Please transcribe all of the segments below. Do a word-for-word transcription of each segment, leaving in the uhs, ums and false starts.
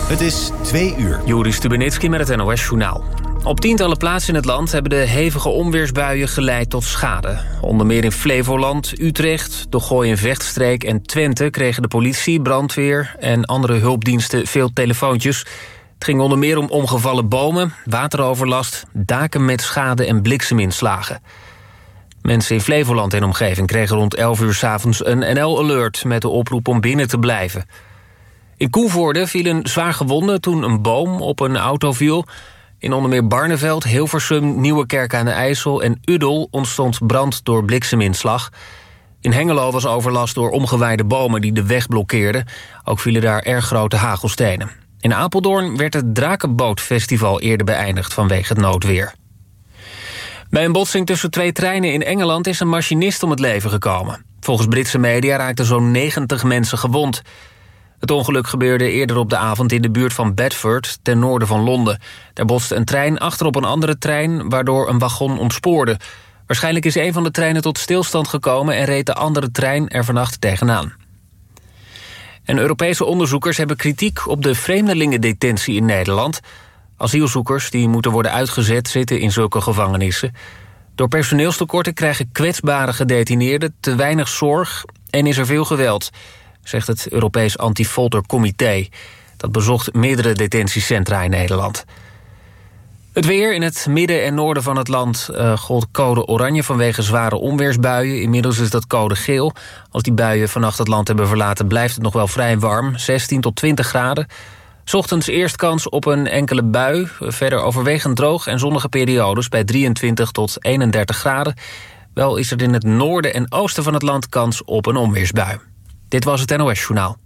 Het is twee uur. Joris Stubenitski met het N O S-journaal. Op tientallen plaatsen in het land hebben de hevige onweersbuien geleid tot schade. Onder meer in Flevoland, Utrecht, de Gooi- en Vechtstreek en Twente kregen de politie, brandweer en andere hulpdiensten veel telefoontjes. Het ging onder meer om omgevallen bomen, wateroverlast, daken met schade en blikseminslagen. Mensen in Flevoland en omgeving kregen rond elf uur 's avonds een N L-alert met de oproep om binnen te blijven. In Koevoorde vielen zwaar gewonden toen een boom op een auto viel. In onder meer Barneveld, Hilversum, Nieuwekerk aan de IJssel en Uddel ontstond brand door blikseminslag. In Hengelo was overlast door omgewaaide bomen die de weg blokkeerden. Ook vielen daar erg grote hagelstenen. In Apeldoorn werd het Drakenbootfestival eerder beëindigd vanwege het noodweer. Bij een botsing tussen twee treinen in Engeland is een machinist om het leven gekomen. Volgens Britse media raakten zo'n negentig mensen gewond. Het ongeluk gebeurde eerder op de avond in de buurt van Bedford, ten noorden van Londen. Daar botste een trein achterop een andere trein, waardoor een wagon ontspoorde. Waarschijnlijk is een van de treinen tot stilstand gekomen en reed de andere trein er vannacht tegenaan. En Europese onderzoekers hebben kritiek op de vreemdelingendetentie in Nederland. Asielzoekers die moeten worden uitgezet zitten in zulke gevangenissen. Door personeelstekorten krijgen kwetsbare gedetineerden te weinig zorg en is er veel geweld, zegt het Europees Antifoltercomité. Dat bezocht meerdere detentiecentra in Nederland. Het weer in het midden en noorden van het land uh, gold code oranje vanwege zware onweersbuien. Inmiddels is dat code geel. Als die buien vannacht het land hebben verlaten, blijft het nog wel vrij warm. zestien tot twintig graden. 's Ochtends eerst kans op een enkele bui. Verder overwegend droog en zonnige periodes bij drieëntwintig tot eenendertig graden. Wel is er in het noorden en oosten van het land kans op een onweersbui. Dit was het N O S-journaal.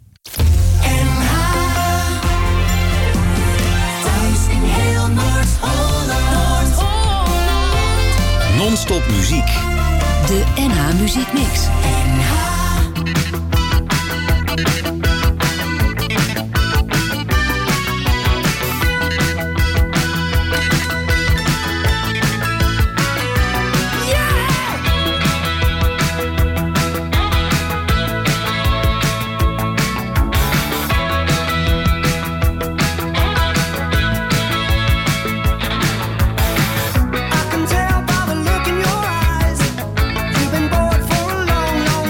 Non-stop muziek. De N H Muziek Mix. N H. I can tell by the look in your eyes, you've been bored for a long, long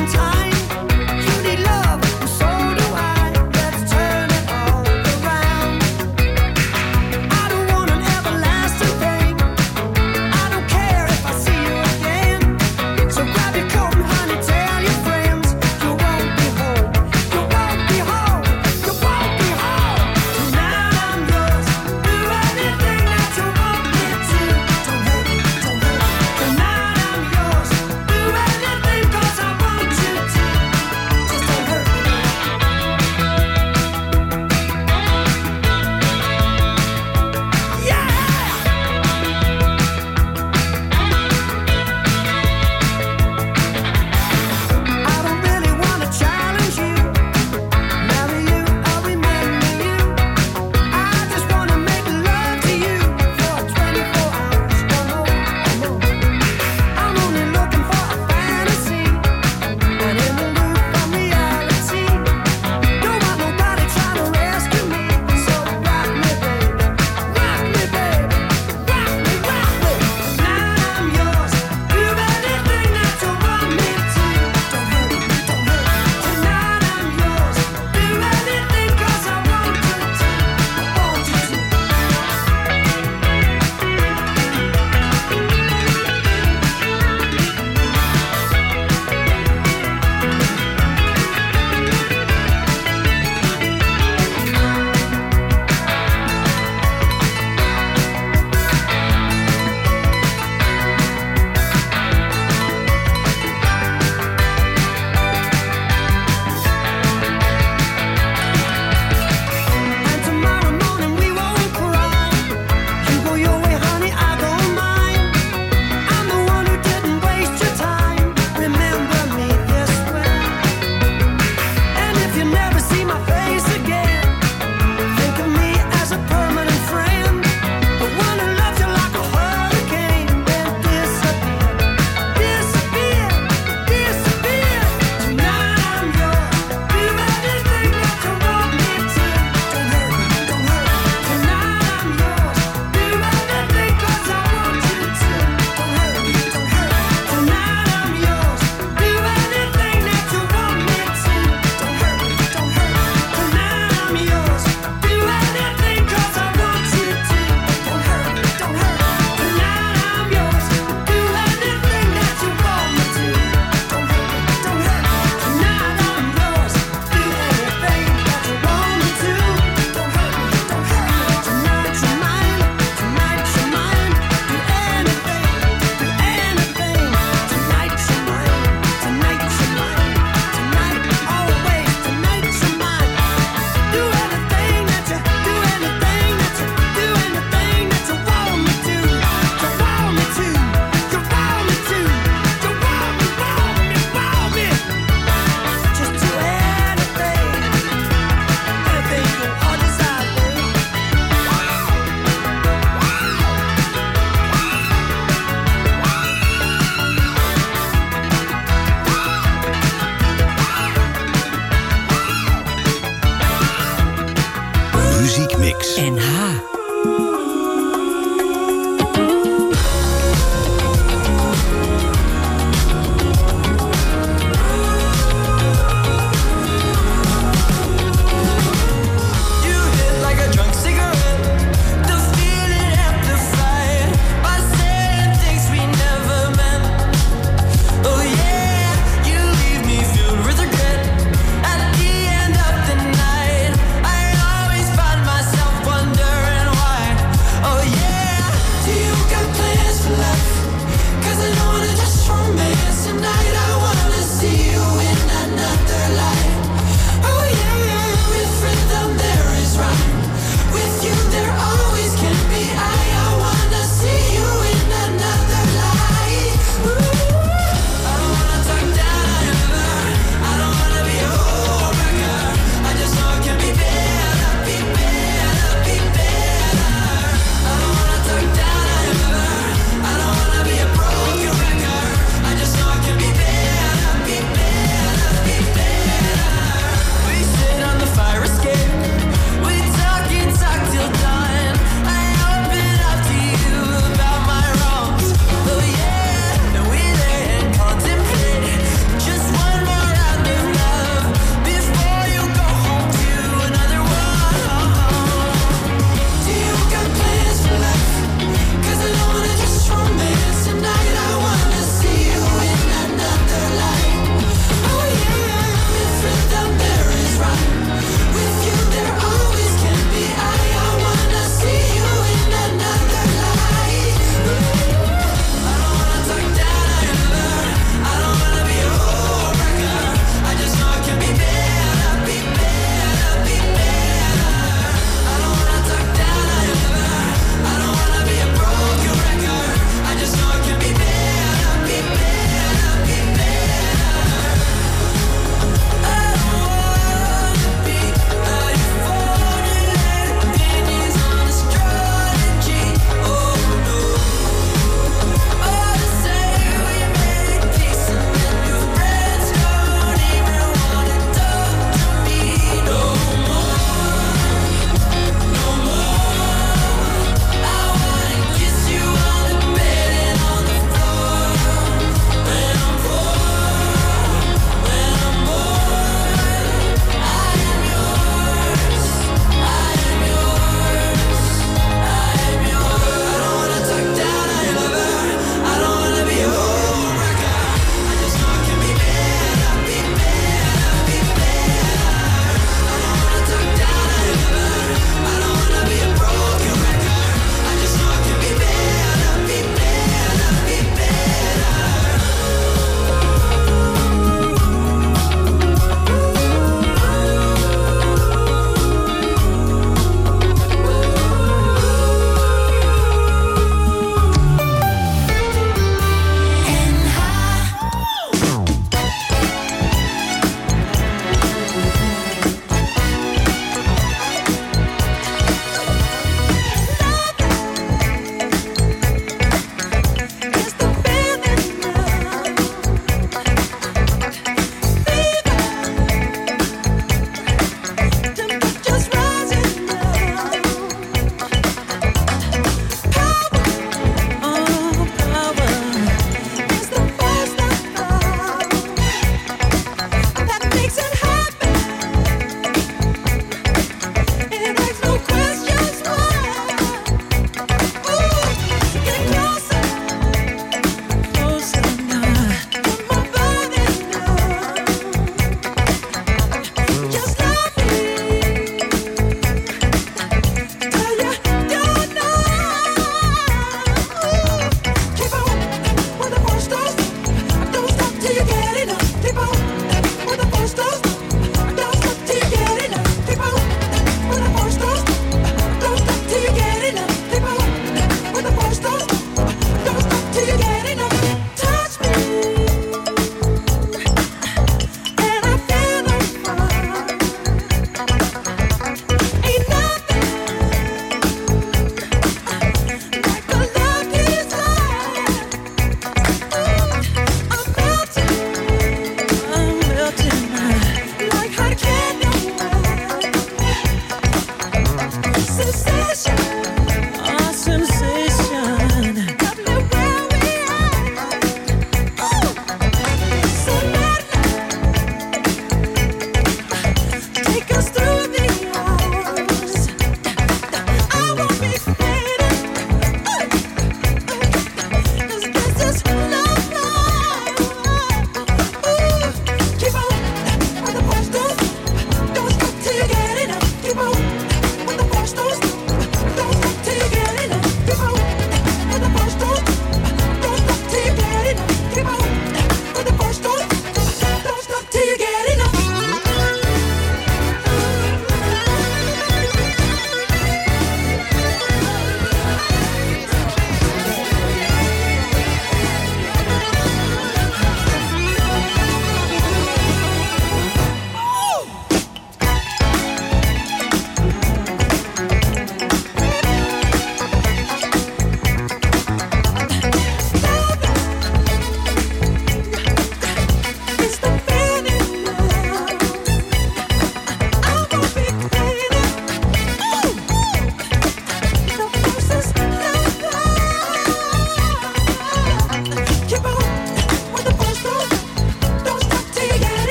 Mix. N H. Wondering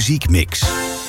muziekmix.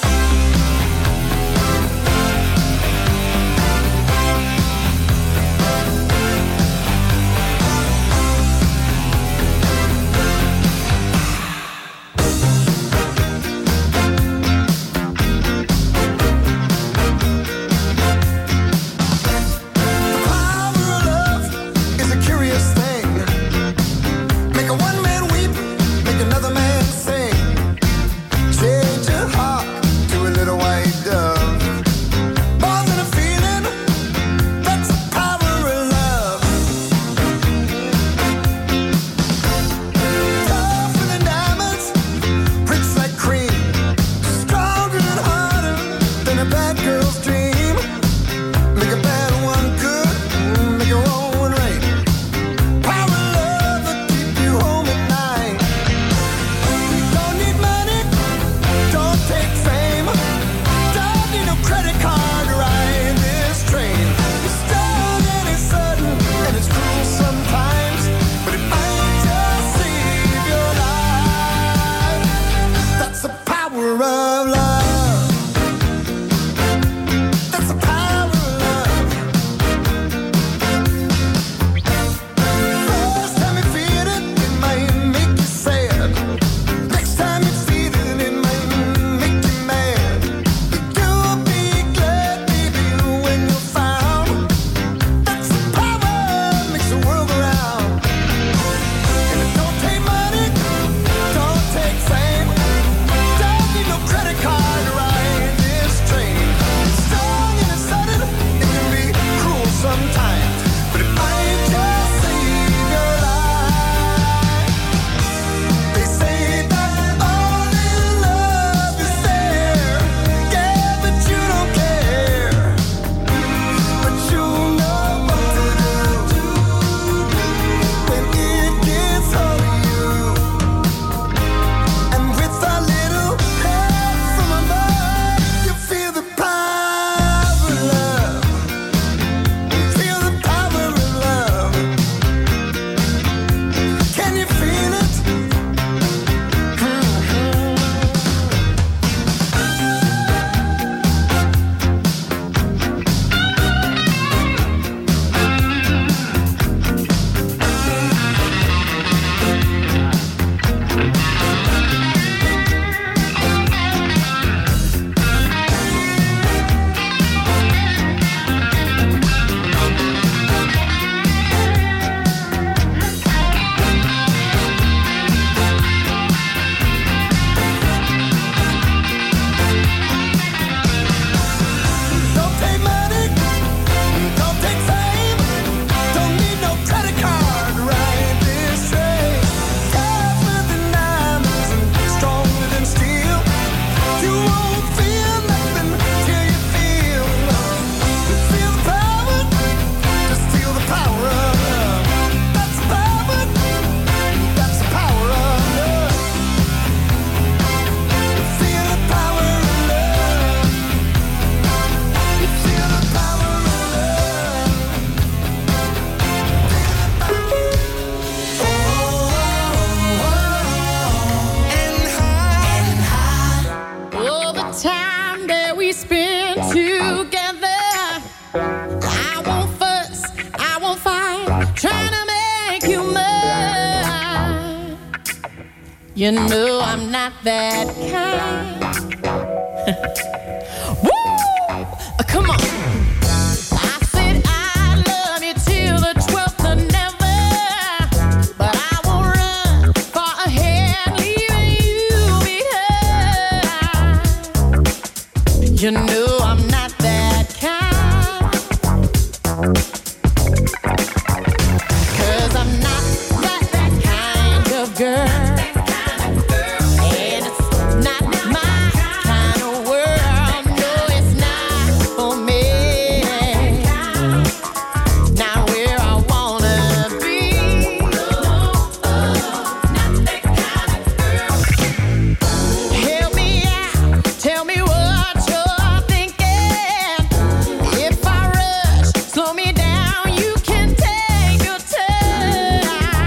You know I'm not that kind. Woo! Come on. I said I love you till the twelfth of never, but I won't run far ahead, leaving you behind. You know I'm not that kind. 'Cause I'm not that, that kind of girl.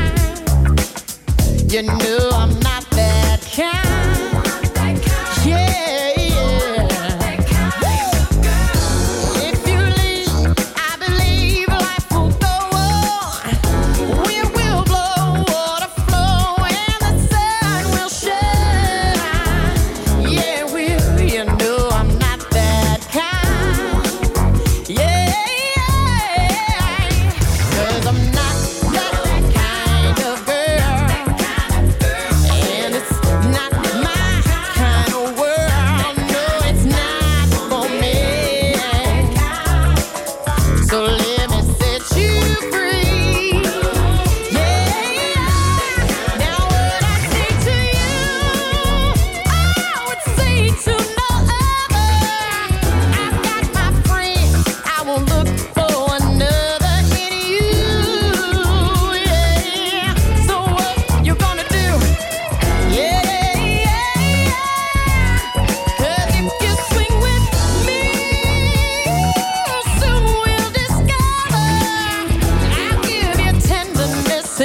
You know I'm not that kind. Yeah.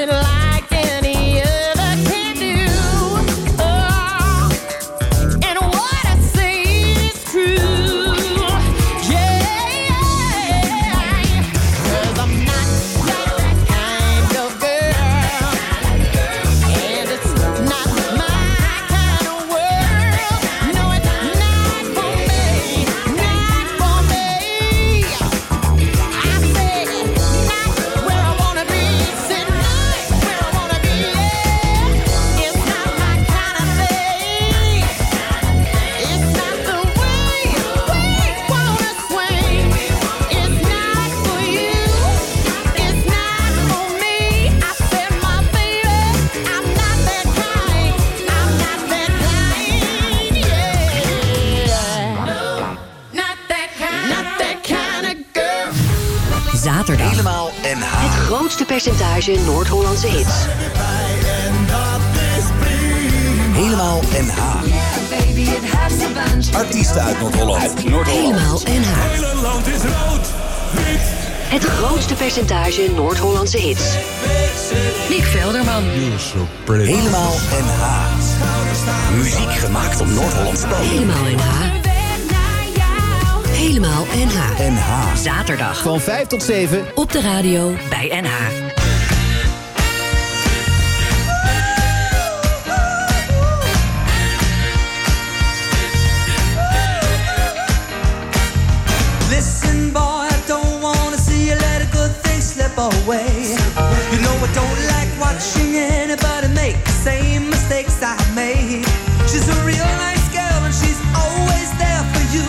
it like any other can do. Oh, and what I say is true. Yeah, 'cause I'm not that kind of girl, and it's not my kind of world. No, it's not for me, not for me. I said, not where I wanna be, said not where I wanna be. Yeah. It's not my kind of thing. It's not the way we wanna swing. It's not for you. It's not for me. I said, my baby, I'm not that kind. I'm not that kind. Yeah. Not that kind. Not that kind of girl. Zaterdag. Helemaal N H. Het grootste percentage Noord-Hollandse hits. Helemaal N H. Artiesten uit Noord-Holland. Helemaal N H. Hele land is rood, wit. Het grootste percentage Noord-Hollandse hits. Nick Velderman. Helemaal N H. Muziek gemaakt op Noord-Hollandse bodem. Helemaal N H. Helemaal N H. N H. Zaterdag Van vijf tot zeven. op de radio bij N H. Listen, boy, I don't wanna see you let a good thing slip away. You know I don't like watching anybody make the same mistakes I made. She's a real nice girl and she's always there for you.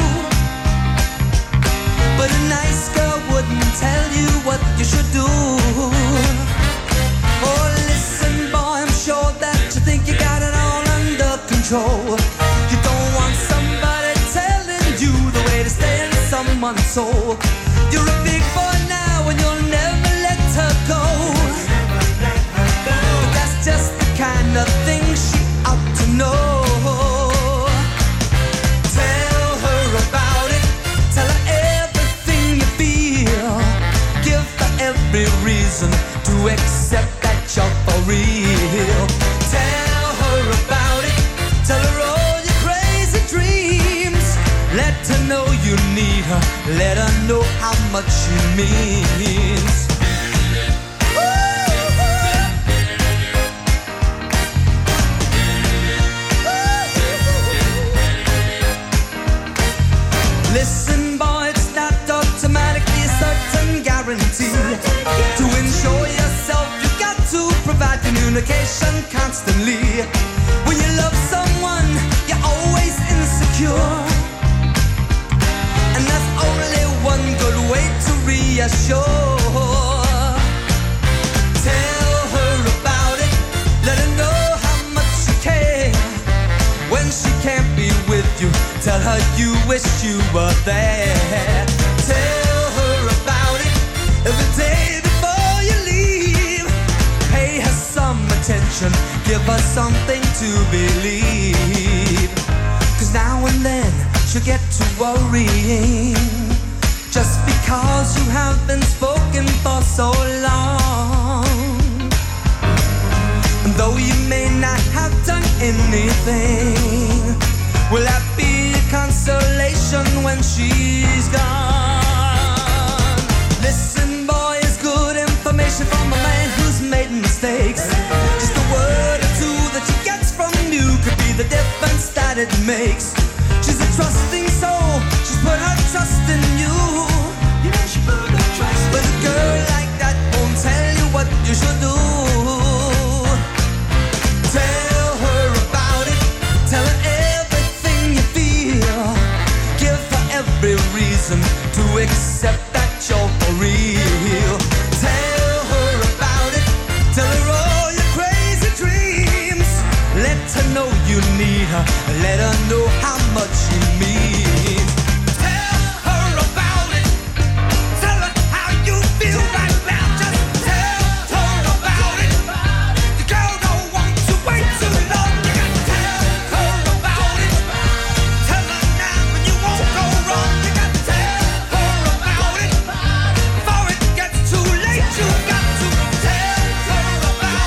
But a nice girl wouldn't tell you what you should do. Oh, listen, boy, I'm sure that you think you got it all under control. You don't want somebody telling you the way to stay in someone's soul. You're a big boy now and you'll never let her go. But that's just the kind of thing she ought to know. Tell her about it. Tell her everything you feel. Give her every reason to accept that you're for real. Tell her about it. Tell her all your crazy dreams. Let her know you need her. Let her know how much she means. Listen, boy, it's not automatically a certain guarantee. To ensure yourself, you got to provide communication constantly. When you love someone, you're always insecure. And that's only one good way to reassure. Tell her about it. Let her know how much you care. When she can't be with you, tell her you wish you were there. Tell her about it every day before you leave. Pay her some attention, give her something to believe. 'Cause now and then she'll get to worrying, just because you have been spoken for so long. And though you may not have done anything, will that be a consolation when she's gone? Listen, boy, it's good information from a man who's made mistakes. Just a word or two that she gets from you could be the difference that it makes. She's a trusting soul, she's put her trust in you. You know she put her trust in you. But a girl like that won't tell you what you should do. Tell her about it, tell her everything you feel. Give her every reason to accept that you're for real. Tell her about it, tell her all your crazy dreams. Let her know you need her, let her know how much you mean. Tell her about it, tell her how you feel right now. Just tell her about it. The girl don't want to wait too long. You got to tell her about it. Tell her now and you won't go wrong. You got to tell her about it before it gets too late. You got to tell her about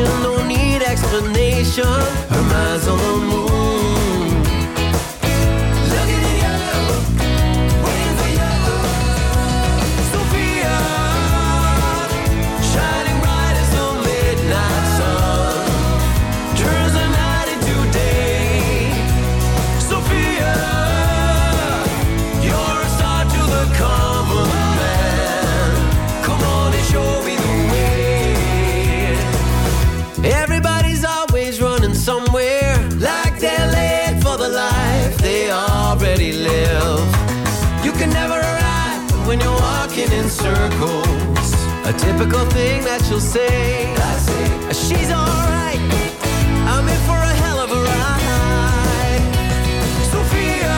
station, don't need explanation. Her mind's on the moon. Looking at you, waiting for you. Sophia, shining bright as the midnight sun, turns the night into day. Sophia, you're a star to the common man. Come on and show me the way. Everybody's always running somewhere, like they're late for the life they already live. You can never arrive when you're walking in circles. A typical thing that you'll say, I say, she's alright, I'm in for a hell of a ride. Sophia,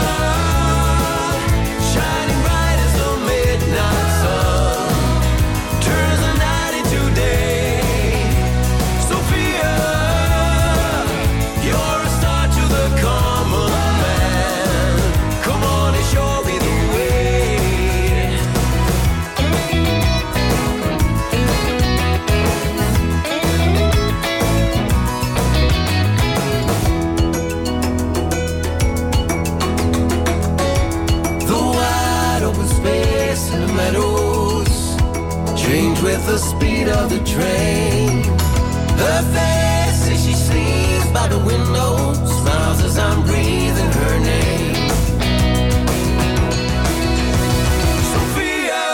shining bright as the midnight sun, turns the night into day. Sophia, you're a star to the common man. Come on and show me the way. The wide open space in the meadows change with the speed of the train. Her face as she sleeps by the window smiles as I'm breathing her name. Sophia,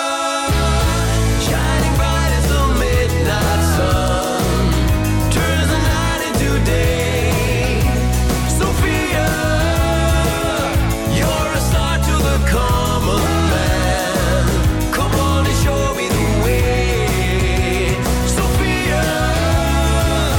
shining bright as the midnight sun, turns the night into day. Sophia, you're a star to the common man. Come on and show me the way. Sophia,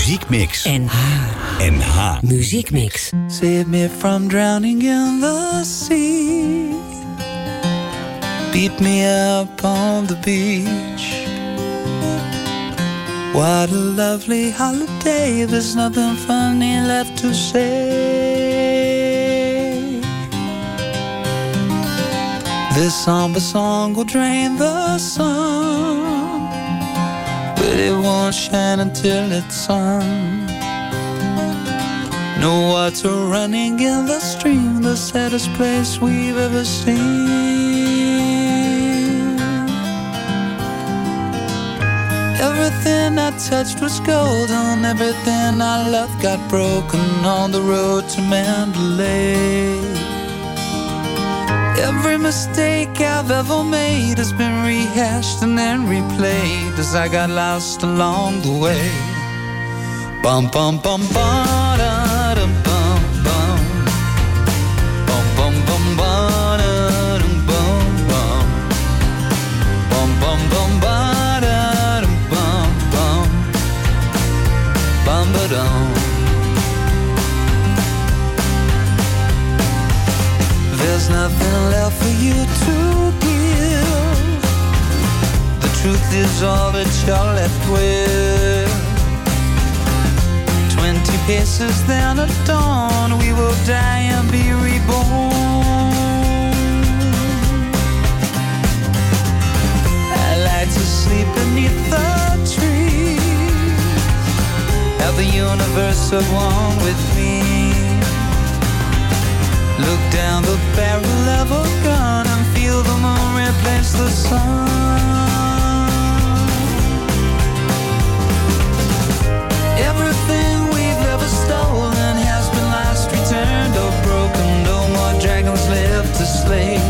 Muziekmix. N H. N H. Muziekmix. Save me from drowning in the sea. Beat me up on the beach. What a lovely holiday. There's nothing funny left to say. This somber song will drain the sun, but it won't shine until it's sung. No water running in the stream, the saddest place we've ever seen. Everything I touched was golden, everything I loved got broken on the road to Mandalay. Every mistake I've ever made has been rehashed and then replayed as I got lost along the way. Bum bum bum ba da dum bum bum. Bum bum bum ba da dum bum bum. Bum bum bum ba da dum bum bum. Bum ba dum. There's nothing left for you to give. The truth is all that you're left with. Twenty paces then at dawn, we will die and be reborn. I like to sleep beneath the trees, have the universe at one with me. Look down the barrel of a gun and feel the moon replace the sun. Everything we've ever stolen has been lost, returned or broken. No more dragons left to slay.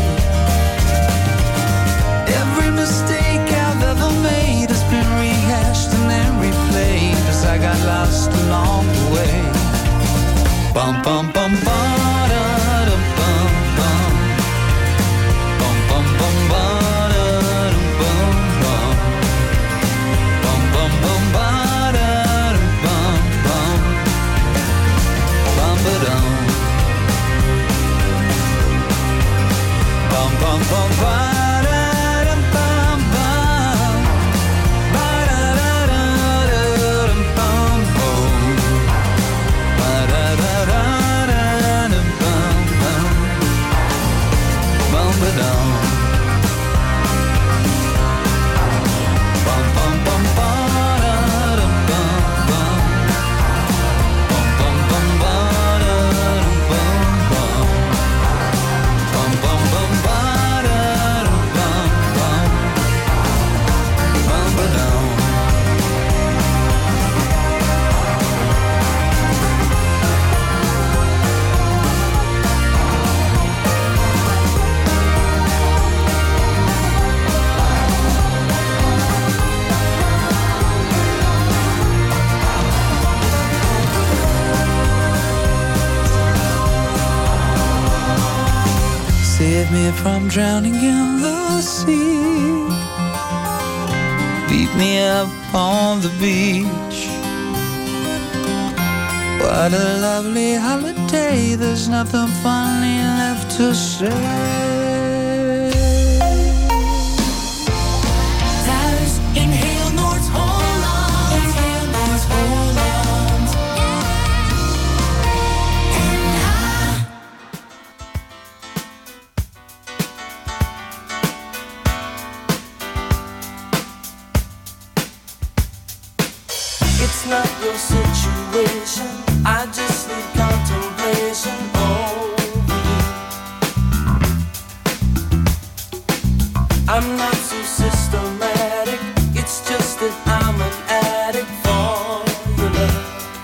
Every mistake I've ever made has been rehashed and then replayed as I got lost along the way. Bum bum bum bum. Bum bum ba da dum bum bum. Ba da da da da dum bum bum. Ba da da da da dum bum bum. Bum ba dum. Bum bum bum ba da dum bum bum. Bum bum bum ba da dum bum bum. Bum bum bum ba. Save me from drowning in the sea. Beat me up on the beach. What a lovely holiday. There's nothing funny left to say. Thuis in heel Noord-Holland. In heel Noord-Holland. N H. It's not your situation, I just need contemplation over you. I'm not so systematic, it's just that I'm an addict for your love.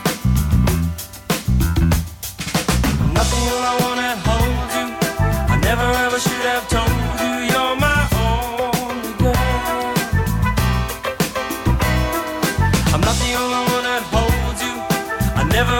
Nothing I wanna hold you, I never ever should have told you you're my only girl. I'm not the only one that holds you, I never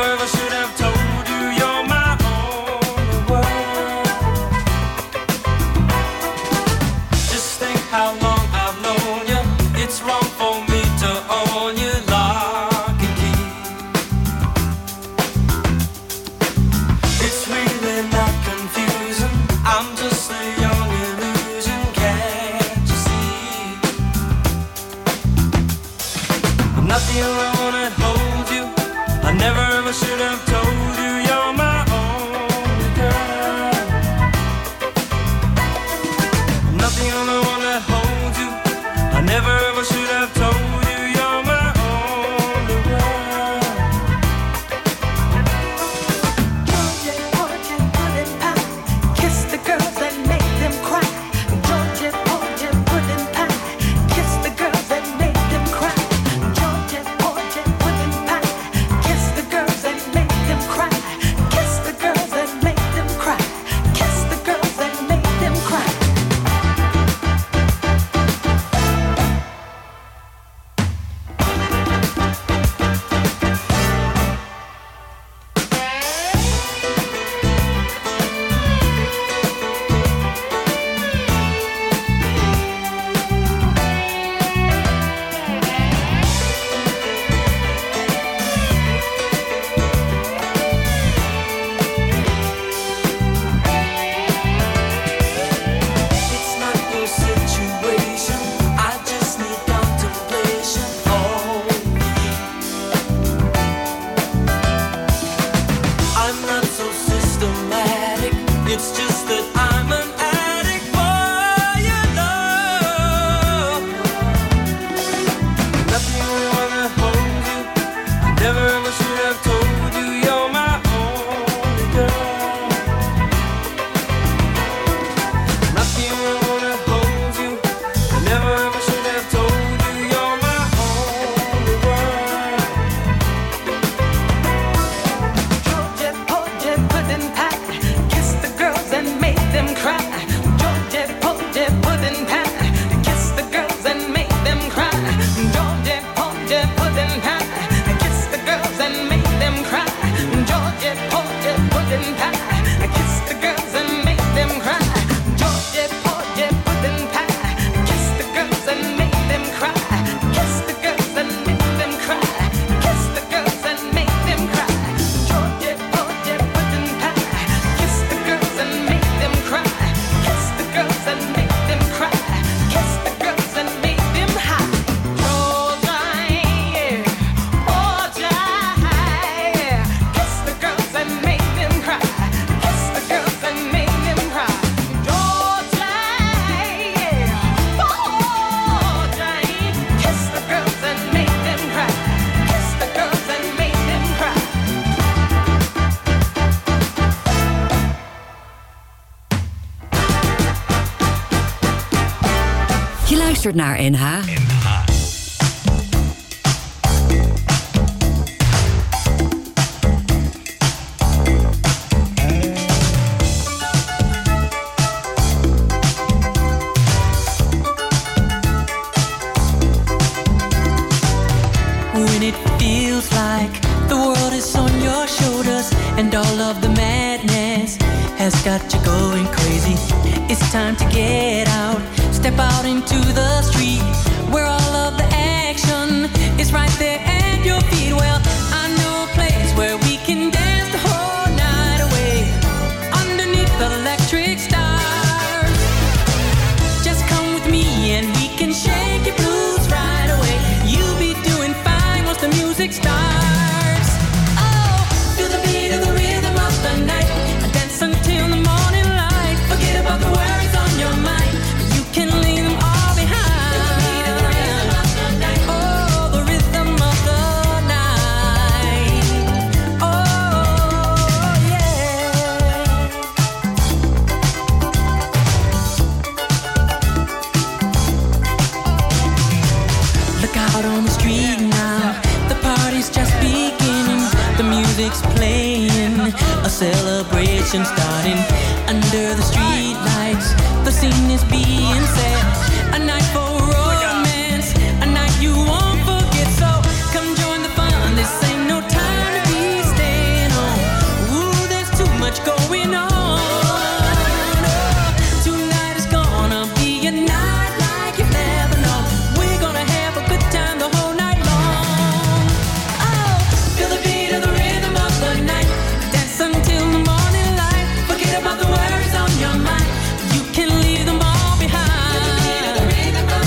never ever should have told you you're my only girl. Nothing on the one that holds you. I never ever should have told you you're my only girl. Georgia, Georgia, pudding pie. Kiss the girls and make them cry. Georgia, Georgia, pudding pie. Kiss the girls and make them cry. Georgia, Georgia, pudding pie. Kiss the girls and make them cry. Kiss the girls and make them cry. Kiss the girls and make them cry. It's not your situation. I just need contemplation. Oh, I'm not so systematic. It's just that I'm an addict for your love. Nothing on the one that holds you. I never ever should have told you you're my only girl. Nothing on the one that holds you. I never ever should have told you you're my only girl. Georgia, Georgia, pudding pie. Kiss the girls and make them cry. Georgia, Georgia, pudding pie. Kiss the girls and make them cry. Georgia, Georgia, pudding pie. Kiss the girls and make them cry. Georgia, Georgia, pudding pie. Kiss the girls and make them cry. Georgia, Georgia, pudding pie. Kiss the girls and make them cry. Kiss the girls and make them cry. Kiss the girls and make them cry. Georgia, Georgia, pudding pie. Kiss the girls and make them cry. Kiss the girls and make them cry. Kiss the girls and make them high. Georgia, yeah. Georgia, yeah. Kiss the girls and make them cry. Kiss the girls and make them cry. Georgia, yeah. Georgia, kiss the girls and make them cry. Kiss the girls and make them cry. Je luistert naar N H. When it feels like the world is on your shoulders and all of the madness has got you going crazy, it's time to get out, step out into the street where all of the action is right there at your feet. Well, I know a place where we can dance the whole night away underneath the electric stars. Just come with me and we can shake your blues right away. You'll be doing fine once the music starts. Oh, feel the beat of the rhythm of the night. Dance until the morning light. Forget about the worries on your mind. You can leave them all behind. Feel the beat of the rhythm of the night. Oh, the rhythm of the night. Oh, yeah. Look out on the street now, the party's just beginning. The music's playing, a celebration starting. Under the street lights, the scene is being set. A night for romance, a night you won't forget. So come join the fun, this ain't no time to be staying home. Ooh, there's too much going on. Oh, tonight is gonna be a night like you've never known. We're gonna have a good time the whole night long. Oh, feel the beat of the rhythm of the night. Dance until the morning light. Forget about the worries on your mind. You can leave them all behind. Feel the beat of the rhythm of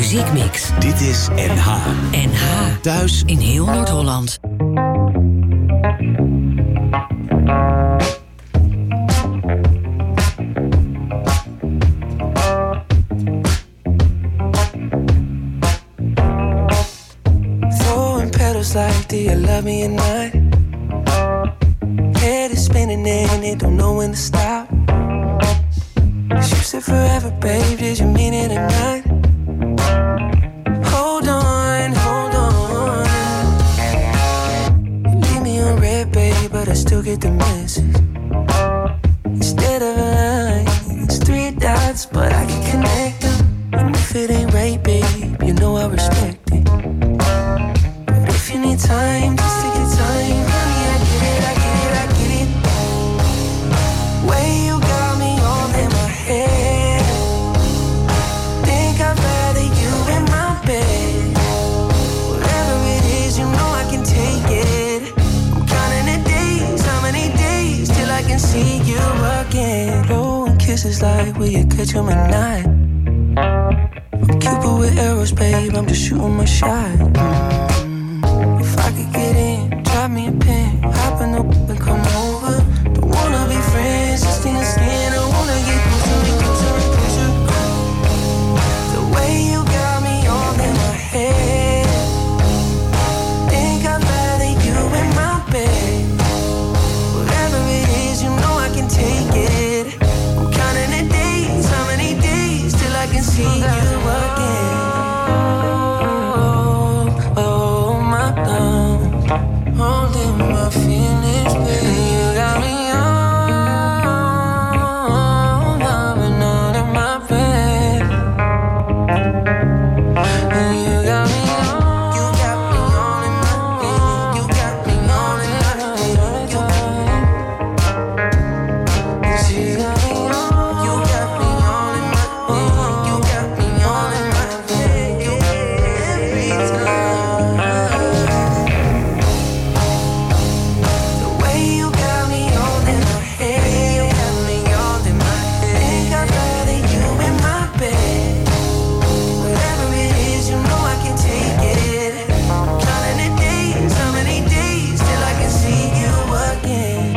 muziekmix. Dit is N H. N H. Thuis in heel Noord-Holland. Throwing petals like, do you love me or not? Head is spinning and it don't know when to stop. You said forever, babe, did you mean it or not? Hold on, hold on. You leave me on red, babe, but I still get the message. Instead of a line, it's three dots, but I can connect them. And if it ain't right, babe, you know I respect it. But if you need time, just take your time. Honey, I get it, I get it, I get it. Way you got me all in my head. Think I'd rather you in my bed. Whatever it is, you know I can take it. I'm counting the days, how many days till I can see you again. Blowing kisses like, will you catch 'em or not? I'm Cupid with arrows, babe, I'm just shooting my shot. Mm. If I could get in, drop me a pin, hop in the whip and come over. Don't wanna be friends, just in the skin, I wanna get closer and closer and closer. The way you got me all in my head. Think I'd rather you in my bed. Whatever it is, you know I can take it. I'm counting the days, how many days till I can see you again. Oh, oh my God, holding my feelings, baby. You got me on, loving all in my bed. And you got me on, you got me on in my bed. You got me on in my bed. You got me on, you got me on in my bed. You got me on in my bed. You every time. The way you got me all in my head. You got me all in my head. Think I'd rather you in my bed. Whatever it is, you know I can take it. Counting the days, how many days till I can see you again.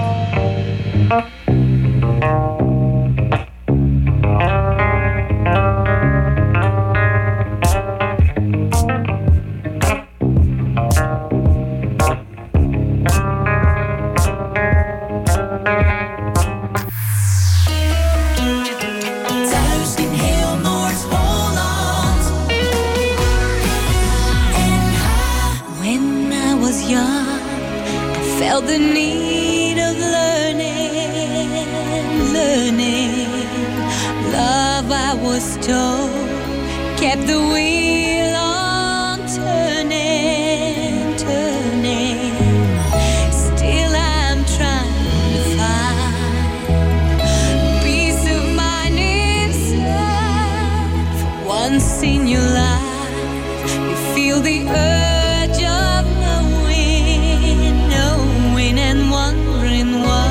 Thuis in heel Noord-Holland. When I was young, I felt the need of learning, learning. Love, I was told, kept the wheel on turning, turning. Still I'm trying to find peace of mind inside. For once in your life, you feel the urge of knowing, knowing and wondering why.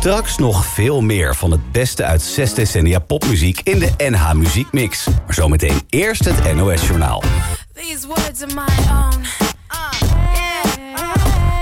Straks nog veel meer van het beste uit zes decennia popmuziek in de N H Muziekmix. Maar zometeen eerst het N O S Journaal. These words are my own. Uh, yeah.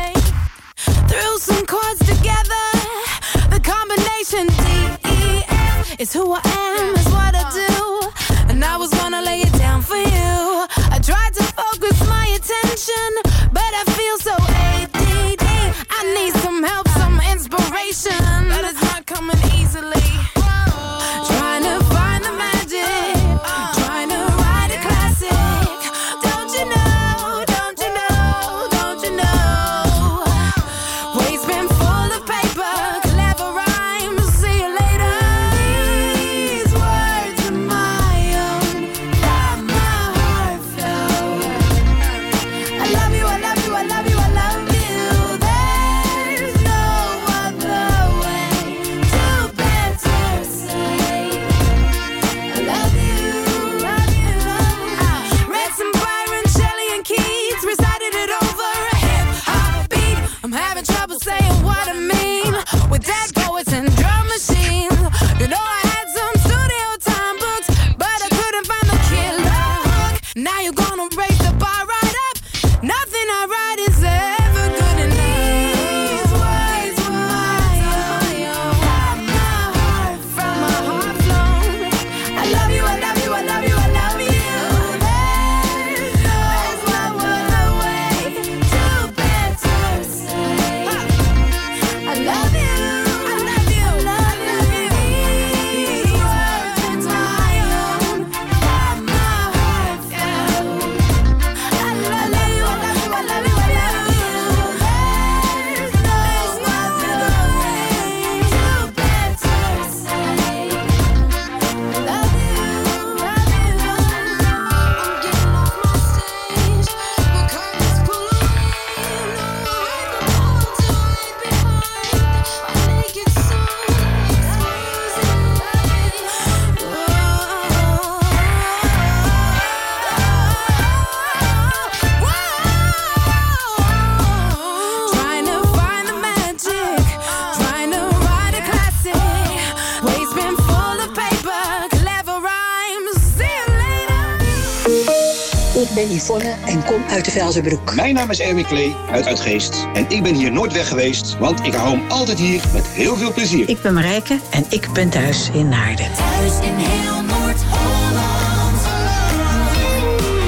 Threw some chords together. The combination D E F is who I am, is what I do. And I was gonna lay it down for you. I tried to focus my attention, but I feel so A D D. I need some help, some inspiration, but it's not coming easily. Trying to find the magic, trying to write a classic. Don't you know, don't you know, don't you know? Waves been full of paper, clever rhymes, see you later. These words are my own, from my heart flow. I love you, I love you, I love you, I love you. There's no other way to better say I love you, love you, love you. Read some Byron, Shelley, and Keats, recited it over a hip-hop beat. I'm having trouble saying what I mean with dead poets and drum machines. You know I had some studio time books, but I couldn't find the killer hook. Now you're gonna raise the bar right up. Nothing I write is ever good enough. These words were my own, from my heart, from my heart flown. I love you, I love you, I love you, I love you. There's no other way to better say I love you, I love you, I love you. These words are my own, from my heart flown. I love you, I love you, I love you, I love you. There's no other way to better say I love you, love you, love you. I'm getting off my stage, but curtains pull away. No, I belong to right behind my naked soul, trying to find the magic, trying to write a classic. Waves been full of paper, clever rhymes. See you later. Ik ben Yvonne en kom uit de Velzenbroek. Mijn naam is Erwin Klee uit Uitgeest. En ik ben hier nooit weg geweest, want ik hou hem altijd hier met heel veel plezier. Ik ben Marijke en ik ben thuis in Naarden. Thuis in heel Noord-Holland.